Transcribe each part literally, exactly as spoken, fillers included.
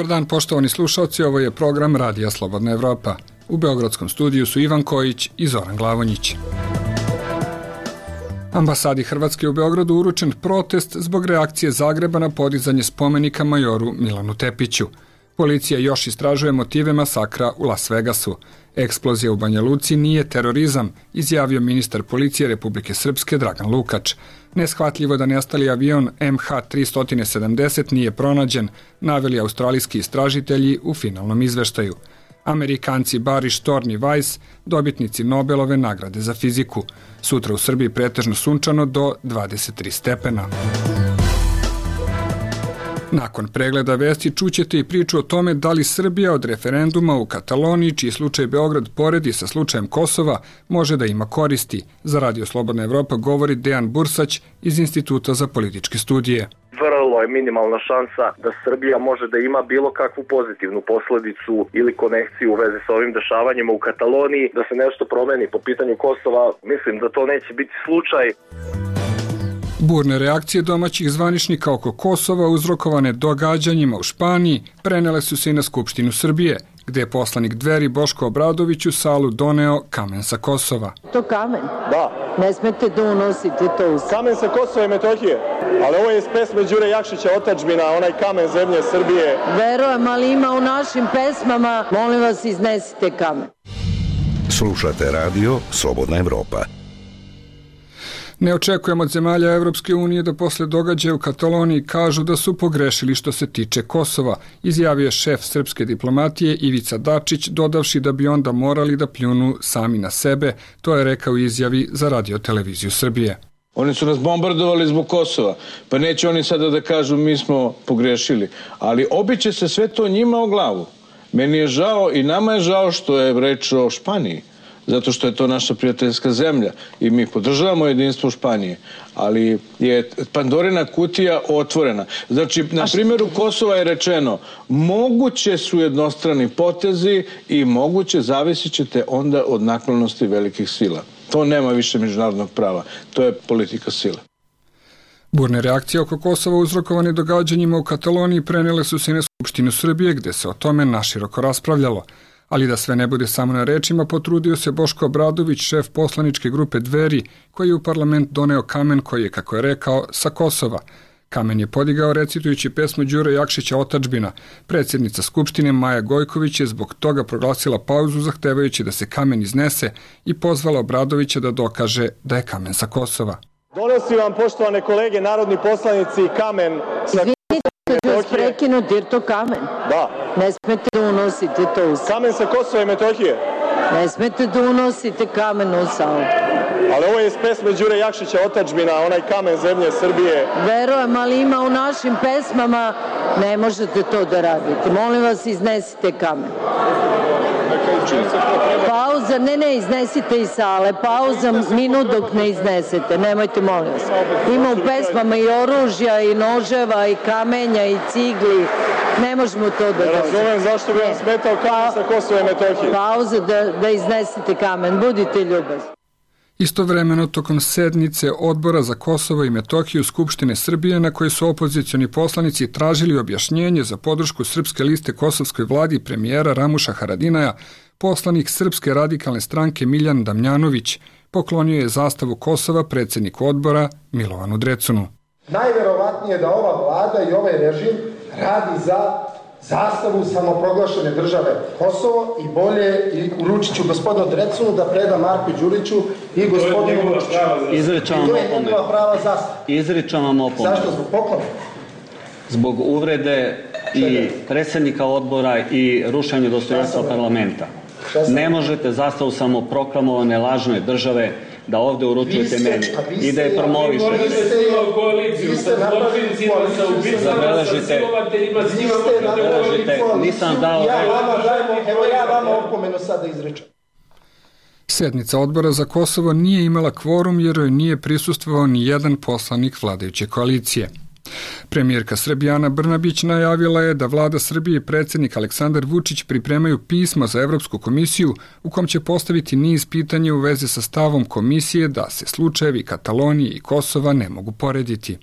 Dobar dan, poštovani slušalci, ovo je program Radija Slobodna Evropa. U beogradskom studiju su Ivan Kojić i Zoran Glavonjić. Ambasadi Hrvatske u Beogradu uručen protest zbog reakcije Zagreba na podizanje spomenika majoru Milanu Tepiću. Policija još istražuje motive masakra u Las Vegasu. Eksplozija u Banja Luci nije terorizam, izjavio ministar policije Republike Srpske Dragan Lukač. Neshvatljivo da nestali avion M H tristo sedamdeset nije pronađen, naveli australijski istražitelji u finalnom izveštaju. Amerikanci Bariš, Thorne i Weiss, dobitnici Nobelove nagrade za fiziku. Sutra u Srbiji pretežno sunčano do dvadeset tri stepena. Nakon pregleda vesti čućete i priču o tome da li Srbija od referenduma u Kataloniji, čiji slučaj Beograd poredi sa slučajem Kosova, može da ima koristi. Za Radio Slobodna Evropa govori Dejan Bursać iz Instituta za političke studije. Vrlo je minimalna šansa da Srbija može da ima bilo kakvu pozitivnu posledicu ili konekciju u vezi sa ovim dešavanjima u Kataloniji, da se nešto promeni po pitanju Kosova. Mislim da to neće biti slučaj. Burne reakcije domaćih zvaničnika oko Kosova uzrokovane događanjima u Španiji prenele su se i na Skupštinu Srbije, gde je poslanik Dveri Boško Obradović u salu doneo kamen sa Kosova. To kamen? Da. Ne smete da unosite to u... Kamen sa Kosova i Metohije, ali ovo je iz pesme Đure Jakšića Otadžbina, onaj kamen zemlje Srbije. Verujem, ali ima u našim pesmama, molim vas iznesite kamen. Slušate radio Slobodna Evropa. Ne očekujem od zemalja Evropske unije da posle događaja u Kataloniji kažu da su pogrešili što se tiče Kosova, izjavio šef srpske diplomatije Ivica Dačić, dodavši da bi onda morali da pljunu sami na sebe, to je rekao u izjavi za Radio televiziju Srbije. Oni su nas bombardovali zbog Kosova, pa neće oni sada da kažu mi smo pogrešili, ali obiće se sve to njima o glavu. Meni je žao i nama je žao što je reč o Španiji, zato što je to naša prijateljska zemlja i mi podržavamo jedinstvo Španije, ali je Pandorina kutija otvorena. Znači, na primjeru Kosova je rečeno, moguće su jednostrani potezi i moguće zavisit ćete onda od naklonosti velikih sila. To nema više međunarodnog prava, to je politika sile. Burne reakcije oko Kosova uzrokovane događanjima u Kataloniji prenele su se i na Skupštinu Srbije, gde se o tome naširoko raspravljalo. Ali da sve ne bude samo na rečima, potrudio se Boško Obradović, šef poslaničke grupe Dveri, koji je u parlament doneo kamen koji je, kako je rekao, sa Kosova. Kamen je podigao recitujući pesmu Đure Jakšića Otadžbina. Predsjednica Skupštine Maja Gojković je zbog toga proglasila pauzu zahtevajući da se kamen iznese i pozvala Obradovića da dokaže da je kamen sa Kosova. Donosi vam, poštovane kolege, narodni poslanici, kamen sa Kosova. Izvinite, ću vas prekinuti jer to kamen. Da. Ne smete da unosite to u salu. Kamen sa Kosova i Metohije. Ne smete da unosite kamen u salu. Ali ovo je iz pesme Đure Jakšića Otadžbina, onaj kamen zemlje Srbije. Verujem, ali ima u našim pesmama, ne možete to da radite. Molim vas, iznesite kamen. Pauza, ne, ne, iznesite iz sale. Pauza, minut dok ne iznesete. Nemojte, molim vas. Ima u pesmama i oružja, i noževa, i kamenja, i cigli. Ne možemo to da... Ne razumem zašto bi vam smetao kamen sa Kosova i Metohije. Pauza da, da iznesete kamen. Budite ljubazni. Istovremeno, tokom sednice Odbora za Kosovo i Metohiju Skupštine Srbije, na kojoj su opozicioni poslanici tražili objašnjenje za podršku srpske liste kosovskoj vladi premijera Ramuša Haradinaja, poslanik Srpske radikalne stranke Miljan Damjanović poklonio je zastavu Kosova predsjedniku odbora Milovanu Drecunu. Najverovatnije da ova vlada i ovaj režim radi za zastavu samoproglašene države Kosovo i bolje i uručit ću gospodinu Drecunu da preda Marku Đuriću i gospodinu Vučiću. Izričam vam opomenu. To je njegova prava zastava. Izričam vam opomenu. Zašto? Zbog poklona? Zbog uvrede i predsjednika odbora i rušenja dostojanstva parlamenta. Ne možete zastavu samoproklamovane lažne države da ovdje uručujete meni i da je promovišete. Vi ste napravili koaliciju. Zabeležite. Zabeležite. Nisam dao... Evo ja vama opomenu sada izrečem. Sednica odbora za Kosovo nije imala kvorum jer joj nije prisustvovao ni jedan poslanik vladajuće koalicije. Premijerka Srbije Ana Brnabić najavila je da vlada Srbije i predsjednik Aleksandar Vučić pripremaju pismo za Evropsku komisiju u kom će postaviti niz pitanja u vezi sa stavom komisije da se slučajevi Katalonije i Kosova ne mogu porediti.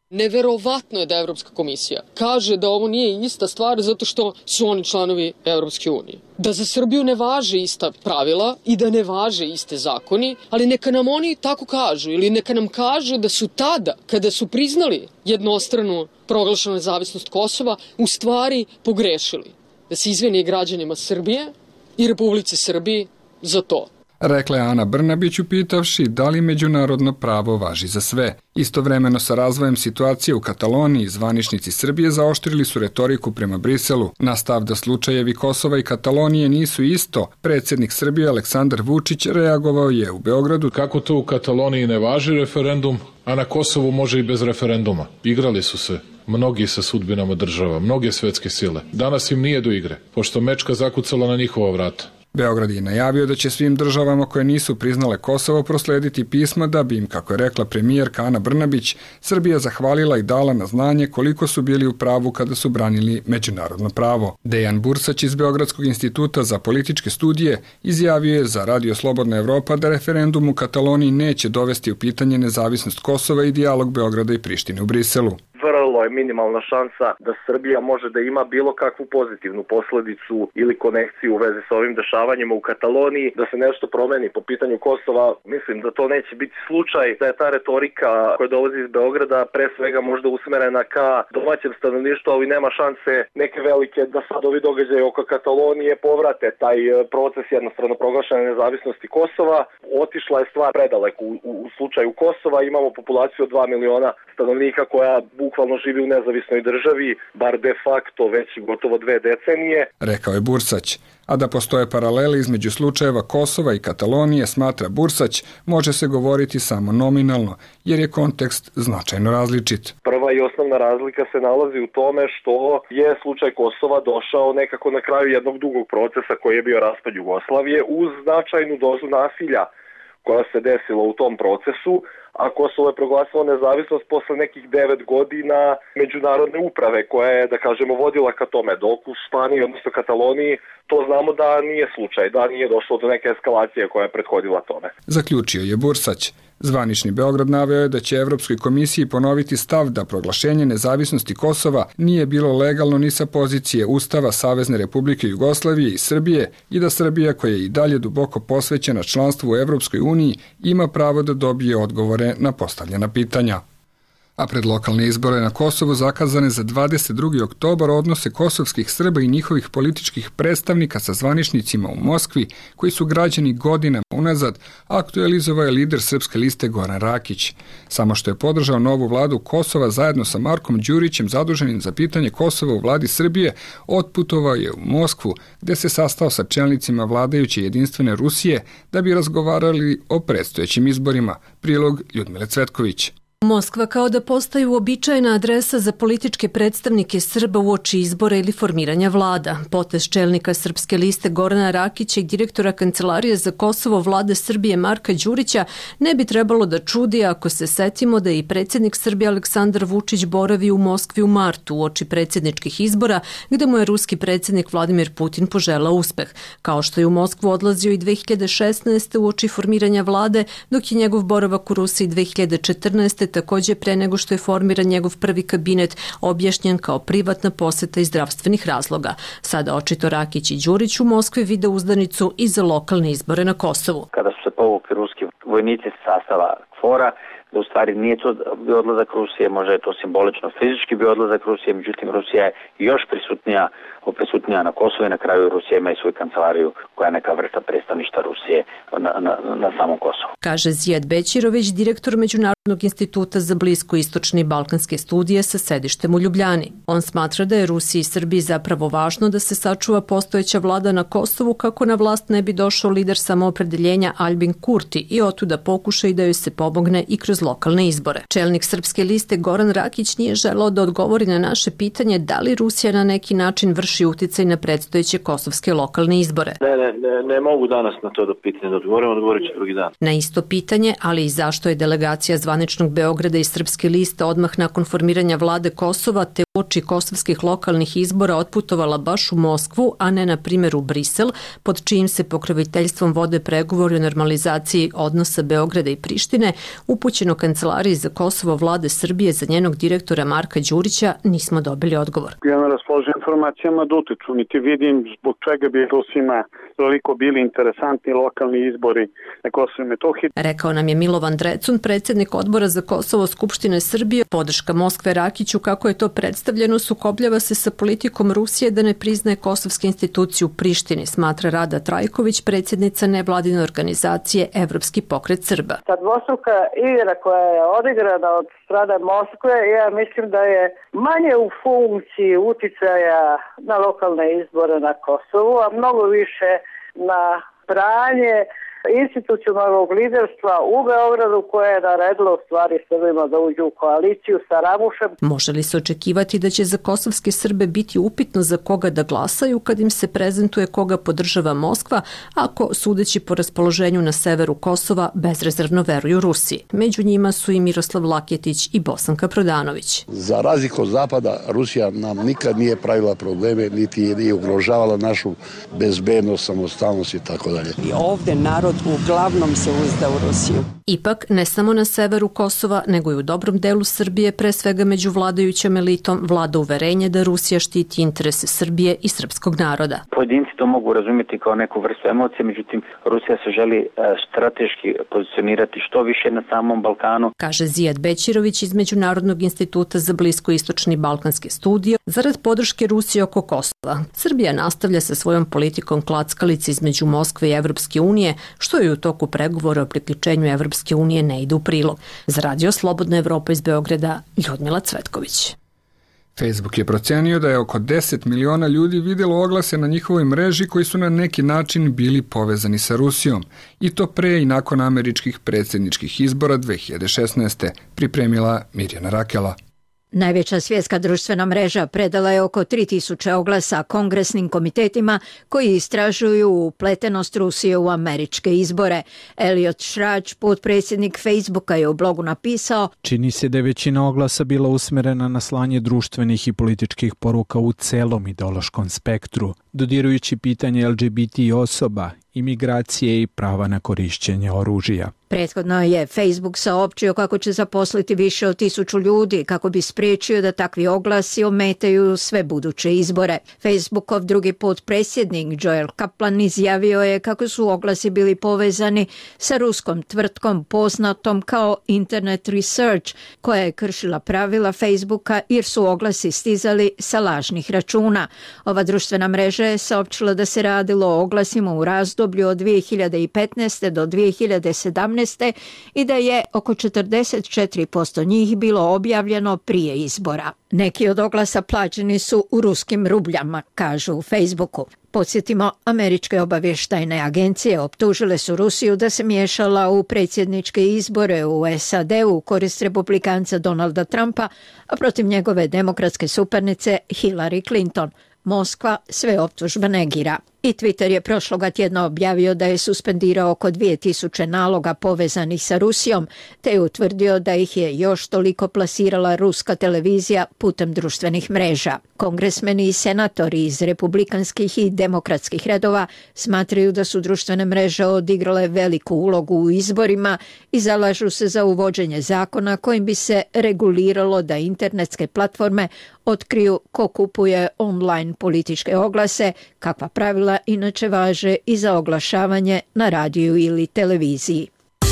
Neverovatno je da Evropska komisija kaže da ovo nije ista stvar zato što su oni članovi Evropske unije. Da za Srbiju ne važe ista pravila i da ne važe iste zakoni, ali neka nam oni tako kažu ili neka nam kažu da su tada, kada su priznali jednostranu proglašenu nezavisnost Kosova, u stvari pogrešili. Da se izvini građanima Srbije i Republici Srbiji za to. Rekla je Ana Brnabić upitavši da li međunarodno pravo važi za sve. Istovremeno sa razvojem situacije u Kataloniji, zvaničnici Srbije zaoštrili su retoriku prema Briselu. Na stav da slučajevi Kosova i Katalonije nisu isto, predsjednik Srbije Aleksandar Vučić reagovao je u Beogradu. Kako to u Kataloniji ne važi referendum, a na Kosovu može i bez referenduma. Igrali su se mnogi sa sudbinama država, mnoge svetske sile. Danas im nije do igre, pošto mečka zakucala na njihova vrata. Beograd je najavio da će svim državama koje nisu priznale Kosovo proslediti pisma da bi im, kako je rekla premijerka Ana Brnabić, Srbija zahvalila i dala na znanje koliko su bili u pravu kada su branili međunarodno pravo. Dejan Bursać iz Beogradskog instituta za političke studije izjavio je za Radio Slobodna Evropa da referendum u Kataloniji neće dovesti u pitanje nezavisnost Kosova i dijalog Beograda i Prištine u Briselu. Vrlo je minimalna šansa da Srbija može da ima bilo kakvu pozitivnu posledicu ili konekciju u vezi sa ovim dešavanjima u Kataloniji, da se nešto promeni po pitanju Kosova. Mislim da to neće biti slučaj, da je ta retorika koja dolazi iz Beograda pre svega možda usmerena ka domaćem stanovništvu, ali nema šanse neke velike da sad ovi događaje oko Katalonije povrate taj proces jednostrano proglašene nezavisnosti Kosova. Otišla je stvar predaleko u, u, u slučaju Kosova, imamo populaciju od dva miliona stanovnika koja bukvalno živi u nezavisnoj državi, bar de facto već gotovo dve decenije. Rekao je Bursać. A da postoje paralele između slučajeva Kosova i Katalonije, smatra Bursać, može se govoriti samo nominalno, jer je kontekst značajno različit. Prva i osnovna razlika se nalazi u tome što je slučaj Kosova došao nekako na kraju jednog dugog procesa koji je bio raspad Jugoslavije uz značajnu dozu nasilja koja se desila u tom procesu, a Kosovo je proglasilo nezavisnost posle nekih devet godina međunarodne uprave koja je, da kažemo, vodila ka tome, dok u Španiji, odnosno Kataloniji, to znamo da nije slučaj, da nije došlo do neke eskalacije koja je prethodila tome. Zaključio je Bursać. Zvanični Beograd naveo je da će Evropskoj komisiji ponoviti stav da proglašenje nezavisnosti Kosova nije bilo legalno ni sa pozicije Ustava Savezne Republike Jugoslavije i Srbije i da Srbija, koja je i dalje duboko posvećena članstvu u Evropskoj uniji, ima pravo da dobije odgovore na postavljena pitanja. A pred lokalne izbore na Kosovu zakazane za dvadeset drugi oktobar odnose kosovskih Srba i njihovih političkih predstavnika sa zvaničnicima u Moskvi, koji su građani godinama unazad, aktualizovao je lider Srpske liste Goran Rakić. Samo što je podržao novu vladu Kosova zajedno sa Markom Đurićem, zaduženim za pitanje Kosova u vladi Srbije, otputovao je u Moskvu, gde se sastao sa čelnicima vladajuće jedinstvene Rusije da bi razgovarali o predstojećim izborima. Prilog Ljudmile Cvetković. Moskva kao da postaje uobičajena adresa za političke predstavnike Srba uoči izbora ili formiranja vlada. Potez čelnika Srpske liste Gorana Rakića i direktora Kancelarije za Kosovo vlade Srbije Marka Đurića ne bi trebalo da čudi ako se setimo da je i predsjednik Srbije Aleksandar Vučić boravi u Moskvi u martu uoči predsjedničkih izbora, gde mu je ruski predsjednik Vladimir Putin poželao uspeh. Kao što je u Moskvu odlazio i dve hiljade šesnaeste uoči formiranja vlade, dok je njegov boravak u Rusiji dve hiljade četrnaeste takođe pre nego što je formiran njegov prvi kabinet objašnjen kao privatna poseta iz zdravstvenih razloga. Sada očito Rakić i Đurić u Moskvi vide uzdanicu i za lokalne izbore na Kosovu. Kada su se povukli ruski vojnici sa sastava KFOR-a, da u stvari nije to bio odlazak Rusije, možda je to simbolično fizički bio odlazak Rusije, međutim Rusija je još prisutnija, prisutnija na Kosovu i na kraju Rusija ima i svoju kancelariju koja je neka vrsta predstavništva Rusije na, na, na samom Kosovu. Kaže Zijad Bećirović, direktor Međunarodnog instituta za blisko-istočne i balkanske studije sa sedištem u Ljubljani. On smatra da je Rusiji i Srbiji zapravo važno da se sačuva postojeća vlada na Kosovu kako na vlast ne bi došao lider samoopredeljenja Albin Kurti i otuda pokuša i da joj se pomogne i kroz lokalne izbore. Čelnik Srpske liste Goran Rakić nije želeo da odgovori na naše pitanje da li Rusija na neki način vrši uticaj na predstojeće kosovske lokalne izbore. Ne, ne, ne, ne mogu danas na to da pitanje da odgovorim, odgovorit ću drugi dan. Na isto pitanje, ali i zašto je delegacija zvaničnog Beograda i Srpske liste odmah nakon formiranja vlade Kosova te Uoči kosovskih lokalnih izbora otputovala baš u Moskvu, a ne na primjer u Brisel, pod čijim se pokroviteljstvom vode pregovori o normalizaciji odnosa Beograda i Prištine, upućeno Kancelariji za Kosovo vlade Srbije za njenog direktora Marka Đurića, nismo dobili odgovor. Ja ne raspoložim informacijama da utiču, niti vidim zbog čega bi Rusima toliko bili interesantni lokalni izbori na Kosovo i Metohiji. Rekao nam je Milovan Drecun, predsjednik odbora za Kosovo Skupštine Srbije. Podrška Moskve Rakiću, kako je to predstavljeno, sukobljava se sa politikom Rusije da ne priznaje kosovske institucije u Prištini, smatra Rada Trajković, predsjednica nevladine organizacije Evropski pokret Srba. Ta dvostruka igra koja je odigrana od strane Moskve, ja mislim da je manje u funkciji uticaja na lokalne izbore na Kosovu, a mnogo više na pranje institucionalnog liderstva u Beogradu koje je naredilo u stvari Srbima da uđu u koaliciju sa Ramušem. Može li se očekivati da će za kosovske Srbe biti upitno za koga da glasaju kad im se prezentuje koga podržava Moskva, ako, sudeći po raspoloženju na severu Kosova, bezrezervno veruju Rusiji? Među njima su i Miroslav Laketić i Bosanka Prodanović. Za razliku od Zapada, Rusija nam nikad nije pravila probleme, niti je ugrožavala našu bezbednost, samostalnost i tako dalje. I ovde narod uglavnom se uzda u Rusiju. Ipak, ne samo na severu Kosova, nego i u dobrom delu Srbije, pre svega među vladajućom elitom, vlada uverenje da Rusija štiti interese Srbije i srpskog naroda. Pojedinci to mogu razumjeti kao neku vrstu emocije, međutim, Rusija se želi strateški pozicionirati što više na samom Balkanu. Kaže Zijad Bećirović iz Međunarodnog instituta za bliskoistočni balkanske studije, zarad podrške Rusije oko Kosova. Srbija nastavlja sa svojom politikom klackalice između Moskve i Evropske unije, što je u toku pregovora o priključenju Evropske unije ne ide u prilog. Za Radio Slobodna Evropa iz Beograda, Ljudmila Cvetković. Facebook je procenio da je oko deset miliona ljudi vidjelo oglase na njihovoj mreži koji su na neki način bili povezani sa Rusijom, i to pre i nakon američkih predsjedničkih izbora dve hiljade šesnaeste. Pripremila Mirjana Rakela. Najveća svjetska društvena mreža predala je oko tri tisuće oglasa kongresnim komitetima koji istražuju upletenost Rusije u američke izbore. Elliot Schrač, potpredsjednik Facebooka, je u blogu napisao: Čini se da je većina oglasa bila usmerena na slanje društvenih i političkih poruka u celom ideološkom spektru, dodirujući pitanje L G B T osoba, imigracije i prava na korišćenje oružja. Prethodno je Facebook saopćio kako će zaposliti više od tisuću ljudi kako bi spriječio da takvi oglasi ometaju sve buduće izbore. Facebookov drugi potpredsjednik Joel Kaplan izjavio je kako su oglasi bili povezani sa ruskom tvrtkom poznatom kao Internet Research, koja je kršila pravila Facebooka jer su oglasi stizali sa lažnih računa. Ova društvena mreža je saopćila da se radilo o oglasima u razdoblju od dvije hiljade petnaeste do dvije hiljade sedamnaeste i da je oko četrdeset četiri posto njih bilo objavljeno prije izbora. Neki od oglasa plaćeni su u ruskim rubljama, kažu u Facebooku. Podsjetimo, američke obavještajne agencije optužile su Rusiju da se miješala u predsjedničke izbore u S A D u korist republikanca Donalda Trumpa, a protiv njegove demokratske supernice Hillary Clinton. Moskva sve optužbe negira. I Twitter je prošloga tjedna objavio da je suspendirao oko dvije tisuće naloga povezanih sa Rusijom, te je utvrdio da ih je još toliko plasirala ruska televizija putem društvenih mreža. Kongresmeni i senatori iz republikanskih i demokratskih redova smatraju da su društvene mreže odigrale veliku ulogu u izborima i zalažu se za uvođenje zakona kojim bi se reguliralo da internetske platforme otkriju ko kupuje online političke oglase, kakva pravila inače važe i za oglašavanje na radiju ili televiziji.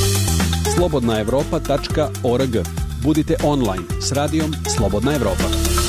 slobodna evropa tačka org. Budite online s radijom Slobodna Evropa.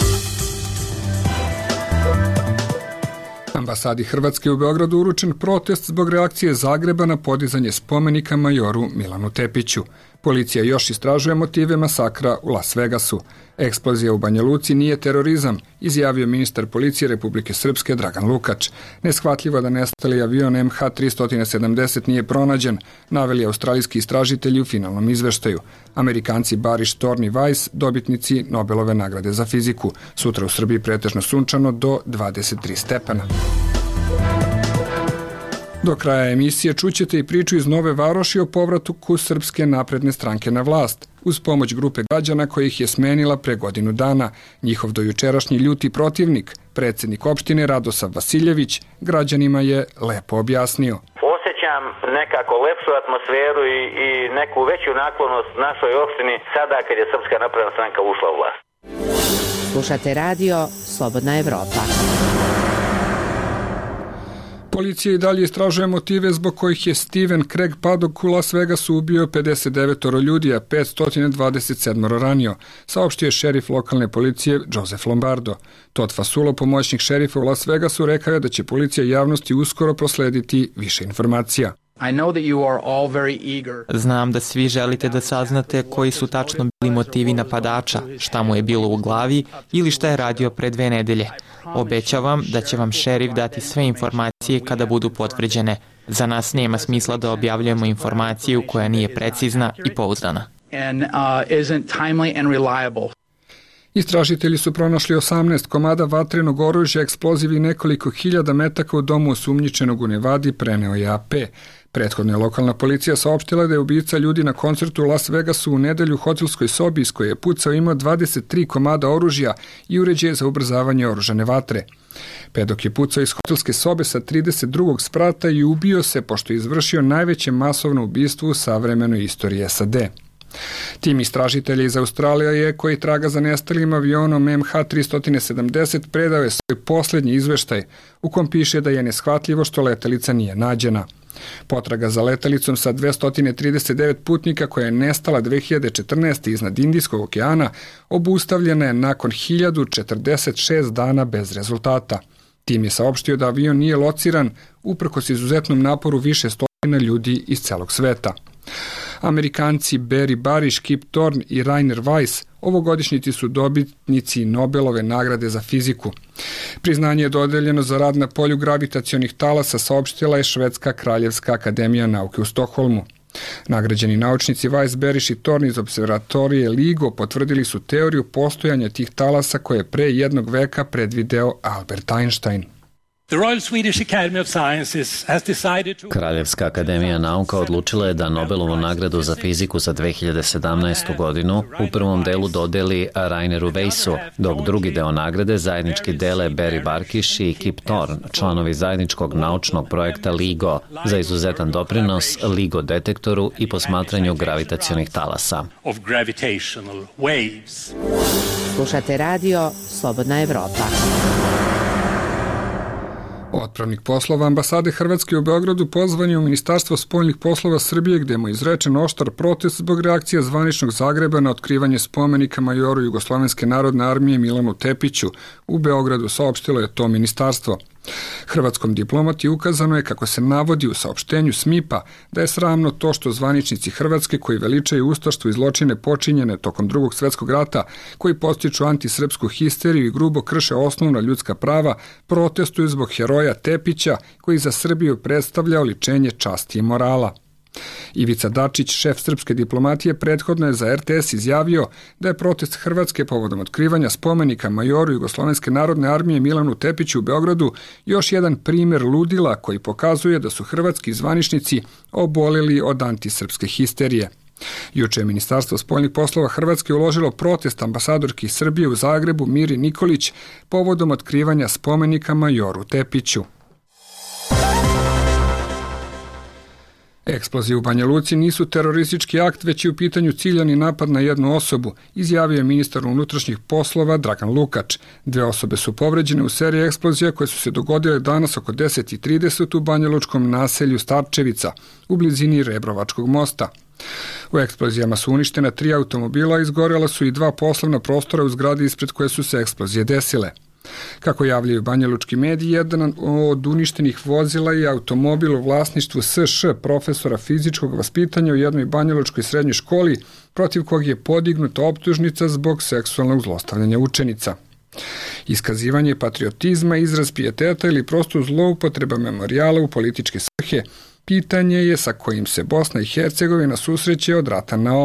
Ambasadi Hrvatske u Beogradu uručen protest zbog reakcije Zagreba na podizanje spomenika majoru Milanu Tepiću. Policija još istražuje motive masakra u Las Vegasu. Eksplozija u Banja Luci nije terorizam, izjavio ministar policije Republike Srpske Dragan Lukač. Neshvatljivo da nestali avion M H tri sedamdeset nije pronađen, naveli australijski istražitelji u finalnom izveštaju. Amerikanci Bariš, Thorn i Weiss, dobitnici Nobelove nagrade za fiziku. Sutra u Srbiji pretežno sunčano do dvadeset tri stepena. Do kraja emisije čućete i priču iz Nove Varoši o povratku Srpske napredne stranke na vlast, uz pomoć grupe građana kojih je smenila pre godinu dana. Njihov dojučerašnji ljuti protivnik, predsjednik opštine Radosav Vasiljević, građanima je lepo objasnio. Osjećam nekako lepšu atmosferu i, i neku veću naklonost našoj opštini sada kad je Srpska napredna stranka ušla u vlast. Slušate radio Slobodna Evropa. Policija i dalje istražuje motive zbog kojih je Steven Craig Paddock u Las Vegasu ubio pedeset devet ljudi, a petsto dvadeset sedam ranio, saopštio je šerif lokalne policije Joseph Lombardo. Todd Fasulo, pomoćnik šerifa u Las Vegasu, rekao je da će policija javnosti uskoro proslediti više informacija. Znam da svi želite da saznate koji su tačno bili motivi napadača, šta mu je bilo u glavi ili šta je radio pre dve nedelje. Obećavam da će vam šerif dati sve informacije kada budu potvrđene. Za nas nema smisla da objavljujemo informaciju koja nije precizna i pouzdana. Istražitelji su pronašli osamnaest komada vatrenog oružja, eksplozivi i nekoliko hiljada metaka u domu osumnjičenog u Nevadi, preneo je A P. Prethodno je lokalna policija saopštila da je ubica ljudi na koncertu u Las Vegasu u nedelju u hotelskoj sobi iz koje je pucao imao dvadeset tri komada oružja i uređaje za ubrzavanje oružane vatre. Pedok je pucao iz hotelske sobe sa trideset drugog sprata i ubio se pošto je izvršio najveće masovno ubistvo u savremenoj istoriji S A D. Tim istražitelja iz Australije koji traga za nestalim avionom M H tri sedamdeset predao je svoj posljednji izveštaj u kom piše da je neshvatljivo što letelica nije nađena. Potraga za letelicom sa dvesta trideset devet putnika koja je nestala dve hiljade četrnaeste. iznad Indijskog okeana obustavljena je nakon hiljadu četrdeset šest dana bez rezultata. Tim je saopštio da avion nije lociran uprkos izuzetnom naporu više stotina ljudi iz celog sveta. Amerikanci Barry Barish, Kip Thorne i Rainer Weiss ovogodišnjici su dobitnici Nobelove nagrade za fiziku. Priznanje je dodeljeno za rad na polju gravitacionih talasa, saopštila je Švedska kraljevska akademija nauke u Stokholmu. Nagrađeni naučnici Weiss, Barish i Thorne iz observatorije LIGO potvrdili su teoriju postojanja tih talasa koje je pre jednog veka predvideo Albert Einstein. Kraljevska akademija nauka odlučila je da Nobelovu nagradu za fiziku za dve hiljade sedamnaestu. godinu u prvom delu dodeli Raineru Weissu, dok drugi deo nagrade zajednički dele Barry Barkish i Kip Thorne, članovi zajedničkog naučnog projekta LIGO, za izuzetan doprinos LIGO detektoru i posmatranju gravitacionih talasa. Slušate radio Slobodna Evropa. Otpravnik poslova ambasade Hrvatske u Beogradu pozvan je u Ministarstvo spoljnih poslova Srbije gde mu je izrečen oštar protest zbog reakcija zvaničnog Zagreba na otkrivanje spomenika majoru Jugoslovenske narodne armije Milanu Tepiću. U Beogradu saopštilo je to ministarstvo. Hrvatskom diplomati ukazano je, kako se navodi u saopštenju S M I P-a, da je sramno to što zvaničnici Hrvatske koji veličaju ustaštvo i zločine počinjene tokom drugog svjetskog rata, koji postiču antisrpsku histeriju i grubo krše osnovna ljudska prava, protestuju zbog heroja Tepića koji za Srbiju predstavlja oličenje časti i morala. Ivica Dačić, šef srpske diplomatije, prethodno je za R T S izjavio da je protest Hrvatske povodom otkrivanja spomenika majoru Jugoslovenske narodne armije Milanu Tepiću u Beogradu još jedan primjer ludila koji pokazuje da su hrvatski zvaničnici oboleli od antisrpske histerije. Juče je Ministarstvo spoljnih poslova Hrvatske uložilo protest ambasadorki Srbije u Zagrebu Miri Nikolić povodom otkrivanja spomenika majoru Tepiću. Eksplozije u Banja Luci nisu teroristički akt, već je u pitanju ciljani napad na jednu osobu, izjavio je ministar unutrašnjih poslova Dragan Lukač. Dve osobe su povređene u seriji eksplozija koje su se dogodile danas oko deset i trideset u banjalučkom naselju Starčevica, u blizini Rebrovačkog mosta. U eksplozijama su uništena tri automobila, izgorela su i dva poslovna prostora u zgradi ispred koje su se eksplozije desile. Kako javljaju banjalučki mediji, jedan od uništenih vozila je automobil u vlasništvu S Š, profesora fizičkog vaspitanja u jednoj banjalučkoj srednjoj školi, protiv kog je podignuta optužnica zbog seksualnog zlostavljanja učenica. Iskazivanje patriotizma, izraz pijeteta ili prosto zloupotreba memorijala u političke svrhe pitanje je sa kojim se Bosna i Hercegovina susreće od rata na ovamo.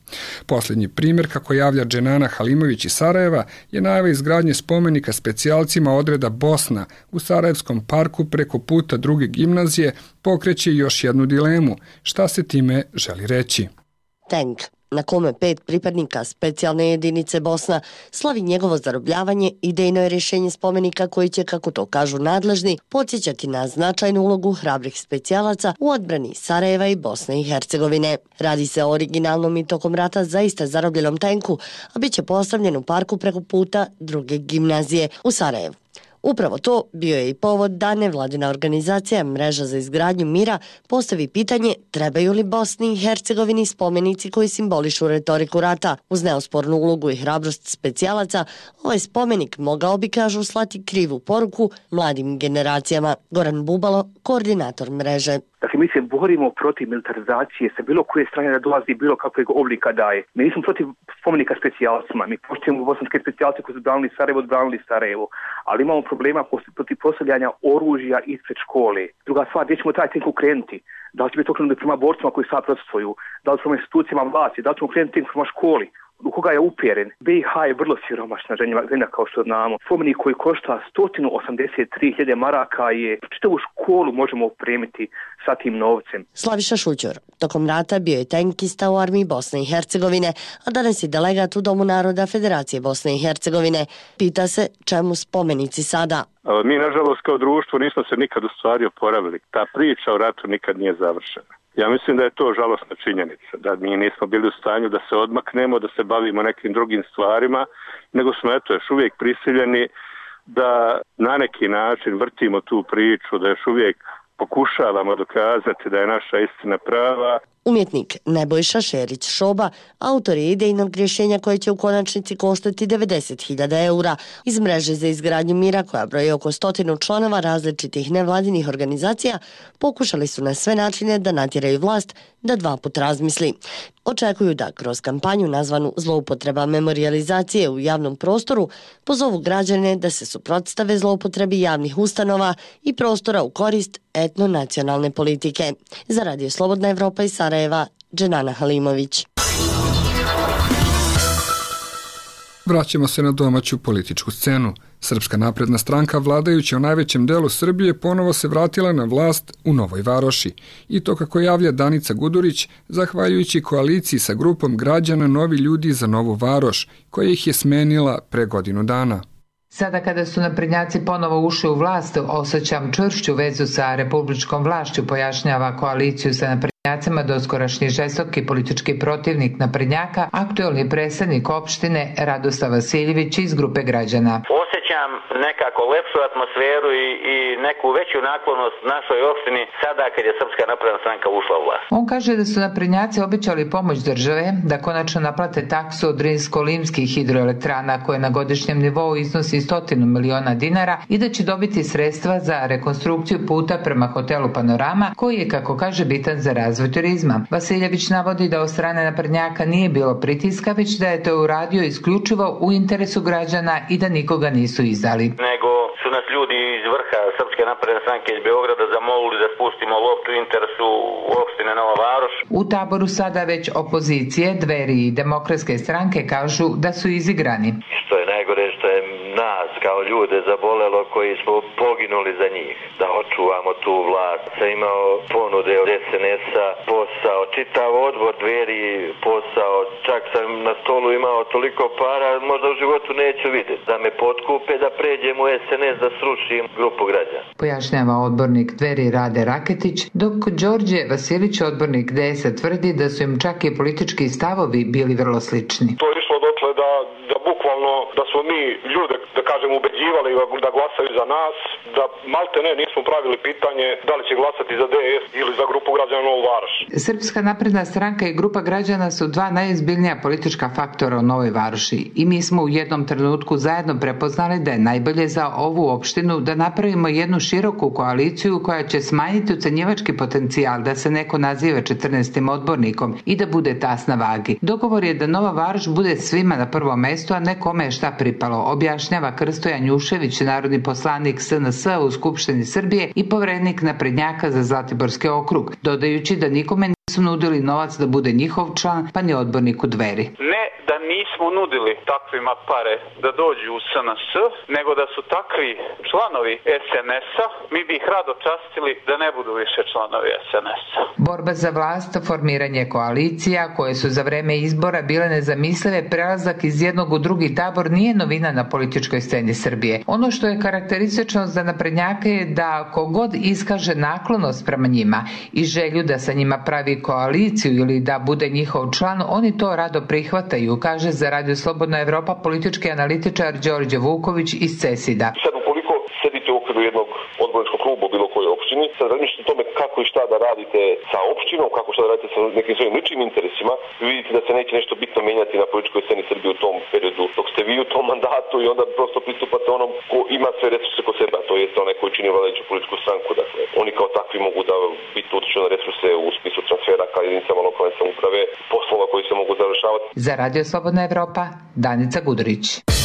Posljednji primjer, kako javlja Dženana Halimović iz Sarajeva, je najava izgradnje spomenika specijalcima odreda Bosna u Sarajevskom parku preko puta druge gimnazije pokreće još jednu dilemu. Šta se time želi reći? Tank, na kome pet pripadnika specijalne jedinice Bosna slavi njegovo zarobljavanje, idejno je rješenje spomenika koji će, kako to kažu nadležni, podsjećati na značajnu ulogu hrabrih specijalaca u odbrani Sarajeva i Bosne i Hercegovine. Radi se o originalnom i tokom rata zaista zarobljenom tenku, a bit će postavljen u parku preko puta druge gimnazije u Sarajevu. Upravo to bio je i povod da nevladina organizacija Mreža za izgradnju mira postavi pitanje trebaju li Bosni i Hercegovini spomenici koji simbolišu retoriku rata. Uz neospornu ulogu i hrabrost specijalaca, ovaj spomenik mogao bi, kažu, slati krivu poruku mladim generacijama. Goran Bubalo, koordinator mreže. Dakle, mi se borimo protiv militarizacije sa bilo koje strane da dolazi bilo kakvog oblika daje. Mi nismo protiv spomenika specijalcima. Mi poštujemo bosanske specijalce koji su branili Sarajevo, odbranili Sarajevo. Ali imamo problema protiv postavljanja oružja ispred škole. Druga stvar, gdje ćemo taj tenk ukrenuti? Da li će biti okrenuti prema borcima koji sad protestvuju? Da li prema institucijama vlasti? Da li ćemo ukrenuti tenk prema školi? U koga je upjeren? B i H je vrlo siromašna zemlja, kao što znamo. Spomenik koji košta sto osamdeset tri hiljade maraka je, čitavu školu možemo opremiti sa tim novcem. Slaviša Šućur, tokom rata bio je tenkista u armiji Bosne i Hercegovine, a danas je delegat u Domu naroda Federacije Bosne i Hercegovine. Pita se čemu spomenici sada. Mi, nažalost, kao društvo nismo se nikad u stvari oporavili. Ta priča o ratu nikad nije završena. Ja mislim da je to žalosna činjenica, da mi nismo bili u stanju da se odmaknemo, da se bavimo nekim drugim stvarima, nego smo eto još uvijek prisiljeni da na neki način vrtimo tu priču, da još uvijek pokušavamo dokazati da je naša istina prava. Umjetnik Nebojša Šerić Šoba autor je idejnog rješenja koje će u konačnici koštati devedeset hiljada eura. Iz Mreže za izgradnju mira, koja broji oko stotinu članova različitih nevladinih organizacija, pokušali su na sve načine da natjeraju vlast da dva put razmisli. Očekuju da kroz kampanju nazvanu zloupotreba memorijalizacije u javnom prostoru pozovu građane da se suprotstave zloupotrebi javnih ustanova i prostora u korist etno-nacionalne politike. Za Radio Slobodna Evropa iz Sarajeva, Dženana Halimović. Vraćamo se na domaću političku scenu. Srpska napredna stranka, vladajuća u najvećem delu Srbije, ponovo se vratila na vlast u Novoj Varoši. I to, kako javlja Danica Gudurić, zahvaljujući koaliciji sa grupom građana Novi ljudi za Novu Varoš, koja ih je smenila pre godinu dana. Sada kada su naprednjaci ponovo ušli u vlast, osjećam čvršću vezu sa republičkom vlašću, pojašnjava koaliciju sa naprednjacima doskorašnji žestoki politički protivnik naprednjaka, aktuelni predsednik opštine Radoslav Vasiljević iz grupe građana. Osjećam nekako lepšu atmosferu i, i neku veću naklonost našoj opštini sada kad je Srpska napredna stranka ušla u vlast. On kaže da su naprednjaci obećali pomoć države, da konačno naplate taksu od Drinsko-Limskih hidroelektrana koje na godišnjem nivou iznosi stotinu miliona dinara i da će dobiti sredstva za rekonstrukciju puta prema hotelu Panorama, koji je, kako kaže, bitan za razvoj turizma. Vasiljević navodi da od strane naprednjaka nije bilo pritiska, već da je to uradio isključivo u interesu građana i da nikoga nisu izdali. Nego su nas ljudi iz vrha Srpske napredne stranke iz Beograda zamolili da spustimo loptu u interesu opštine Nova Varoš. U taboru sada već opozicije, Dveri i Demokratske stranke kažu da su izigrani. Što je najgore, što je nas kao ljude zabolelo koji smo poginuli za njih, da očuvamo tu vlast. Sam imao ponude od es en es-a, posao, čitav odbor Dveri, posao, čak sam na stolu imao toliko para, možda u životu neću vidjeti, da me potkupe, da pređem u es en es, da srušim grupu građana. Pojašnjava odbornik Dveri Rade Raketić, dok Đorđe Vasilić, odbornik de es a, tvrdi da su im čak i politički stavovi bili vrlo slični. To je išlo dotle da, da bukvalno, da smo mi ljude, da kažem, ubeđivali da glasaju za nas, da malte ne nismo pravili pitanje da li će glasati za de es ili za grupu građana Novu Varoš. Srpska napredna stranka i grupa građana su dva najozbiljnija politička faktora u Novoj Varoši i mi smo u jednom trenutku zajedno prepoznali da je najbolje za ovu opštinu da napravimo jednu široku koaliciju koja će smanjiti ucenjivački potencijal da se neko naziva četrnaestim odbornikom i da bude tas na vagi. Dogovor je da Nova Varoš bude svima na prvom mestu, a ne kome je šta pripalo, objašnjava Krstojan Jušević, narodni poslanik es en es u Skupštini Srbije i povrednik naprednjaka za Zlatiborski okrug, dodajući da nikome su nudili novac da bude njihov član, pa ni odbornik u Dveri. Ne da nismo nudili takvima pare da dođu u S N S, nego da su takvi članovi S N S-a, mi bi ih rado častili da ne budu više članovi S N S-a. Borba za vlast, formiranje koalicija koje su za vreme izbora bile nezamislive, prelazak iz jednog u drugi tabor nije novina na političkoj sceni Srbije. Ono što je karakteristično za naprednjake je da kogod iskaže naklonost prema njima i želju da sa njima pravi koaliciju ili da bude njihov član, oni to rado prihvataju, kaže za Radio Slobodna Evropa politički analitičar Đorđe Vuković iz CESID-a. Sad ukoliko sedite u okviru jednog odborničkog kluba u bilo kojoj opštini, sad razmišljate o tome kako i šta da radite sa opštinom, kako šta da radite sa nekim svojim ličnim interesima, vi vidite da se neće nešto bitno menjati na političkoj sceni Srbije u tom periodu dok ste vi u tom mandatu i onda prosto pristupate onom ko ima sve resurse kod sebe, a to je onaj koji čini vladajuću političku stranku. Dakle, oni kao takvi mogu da biti utiču na resurse u smislu transfera ka jedinicama lokalne samouprave, poslova koji se mogu završavati. Za Radio Slobodna Evropa, Danica Gudurić.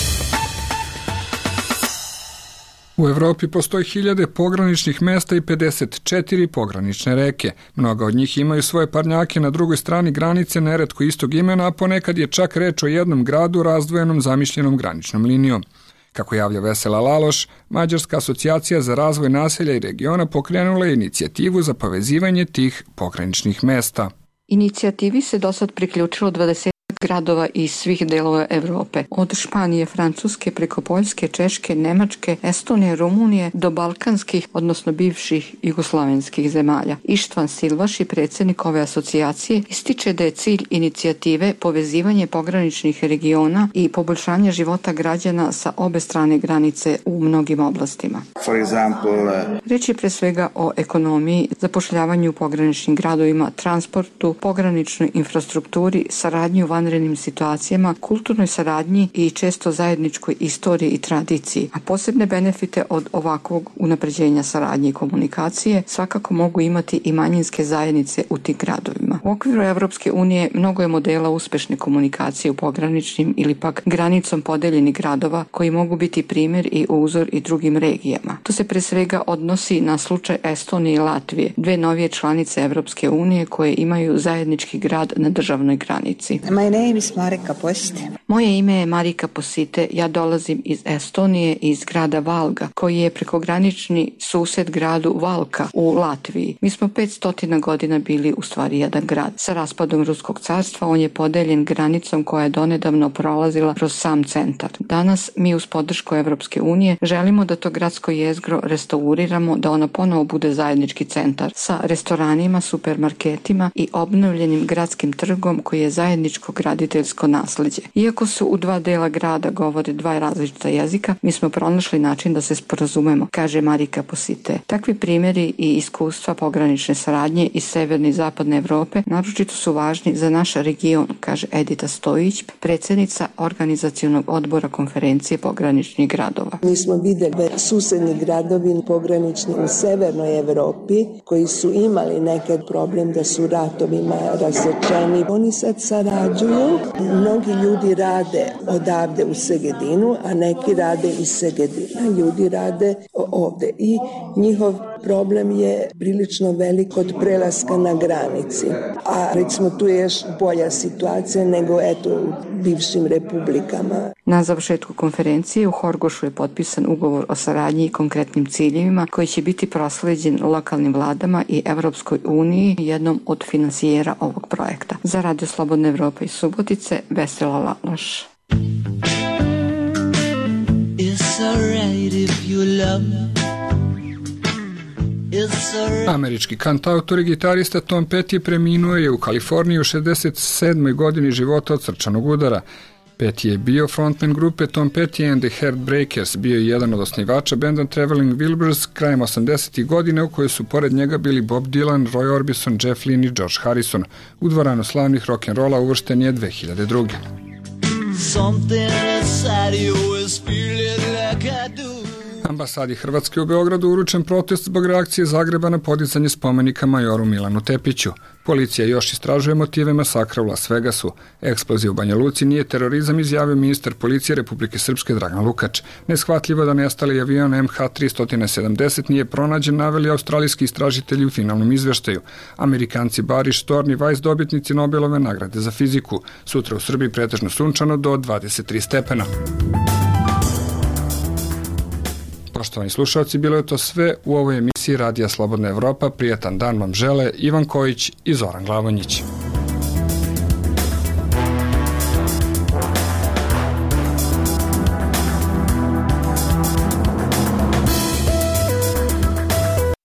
U Evropi postoji hiljade pograničnih mesta i pedeset četiri pogranične reke. Mnoga od njih imaju svoje parnjake na drugoj strani granice, neretko istog imena, a ponekad je čak reč o jednom gradu razdvojenom zamišljenom graničnom linijom. Kako javlja Vesela Laloš, Mađarska asocijacija za razvoj naselja i regiona pokrenula je inicijativu za povezivanje tih pograničnih mesta. Inicijativi se do sad priključilo dvadeset gradova iz svih delova Evrope. Od Španije, Francuske, preko Poljske, Češke, Nemačke, Estonije, Rumunije do balkanskih, odnosno bivših jugoslavenskih zemalja. Ištvan Silvaši, predsjednik ove asocijacije, ističe da je cilj inicijative povezivanje pograničnih regiona i poboljšanje života građana sa obe strane granice u mnogim oblastima. For example, Reč je pre svega o ekonomiji, zapošljavanju u pograničnim gradovima, transportu, pograničnoj infrastrukturi, saradnji u vanrednim situacijama, kulturnoj saradnji i često zajedničkoj istoriji i tradiciji. A posebne benefite od ovakvog unapređenja saradnje i komunikacije svakako mogu imati i manjinske zajednice u tim gradovima. U okviru Evropske unije mnogo je modela uspešne komunikacije u pograničnim ili pak granicom podeljenih gradova koji mogu biti primjer i uzor i drugim regijama. To se pre svega odnosi na slučaj Estonije i Latvije, dve novije članice Evropske unije koje imaju zajednički grad na državnoj granici. My name is Marika Posite. Moje ime je Marika Posite, ja dolazim iz Estonije, iz grada Valga, koji je prekogranični sused gradu Valka u Latviji. Mi smo petsto godina bili u stvari jedan grad. Sa raspadom Ruskog carstva on je podeljen granicom koja je donedavno prolazila kroz sam centar. Danas mi uz podršku Evropske unije želimo da to gradsko jezgro restauriramo, da ono ponovo bude zajednički centar sa restoranima, supermarketima i obnovljenim gradskim trgom koji je zajedničko graditeljsko nasleđe. Iako su u dva dela grada govore dva različita jezika, mi smo pronašli način da se sporazumemo, kaže Marika Posite. Takvi primjeri i iskustva pogranične saradnje iz severne i zapadne Evrope naročito su važni za naš region, kaže Edita Stojić, predsjednica organizacionog odbora konferencije pograničnih gradova. Mi smo videli susedni gradovi pogranični u severnoj Evropi koji su imali nekad problem da su ratovima rasečeni. Oni sad sarađuju. Mnogi ljudi rade odavde u Segedinu, a neki rade iz Segedina. Ljudi rade ovde i njihov problem je prilično velik od prelaska na granici. A recimo tu je još bolja situacija nego eto u bivšim republikama. Na završetku konferencije u Horgošu je potpisan ugovor o saradnji i konkretnim ciljevima koji će biti prosleđen lokalnim vladama i Evropskoj uniji, jednom od finansijera ovog projekta. Za Radio Slobodna Evropa iz Subotice, Vesela Laloš. Američki kantautor i gitarista Tom Petty preminuo je u Kaliforniji u šezdeset sedmoj godini života od srčanog udara. Petty je bio frontman grupe Tom Petty and the Heartbreakers, bio je jedan od osnivača benda Traveling Wilburys krajem osamdesetih godina u kojoj su pored njega bili Bob Dylan, Roy Orbison, Jeff Lynne i George Harrison. U dvoranu slavnih rock'n'rolla uvršten je dve hiljade druge. Ambasadi Hrvatske u Beogradu uručen protest zbog reakcije Zagreba na podizanje spomenika majoru Milanu Tepiću. Policija još istražuje motive masakra u Las Vegasu. Eksplozija u Banja Luci nije terorizam, izjavio ministar policije Republike Srpske Dragan Lukač. Neshvatljivo da nestali avion M H tri sedamdeset nije pronađen, naveli australijski istražitelji u finalnom izveštaju. Amerikanci Barry, Storn i Weiss dobitnici Nobelove nagrade za fiziku. Sutra u Srbiji pretežno sunčano do dvadeset tri stepena. Poštovani slušalci, bilo je to sve u ovoj emisiji Radija Slobodna Evropa. Prijatan dan vam žele Ivan Kojić i Zoran Glavonjić.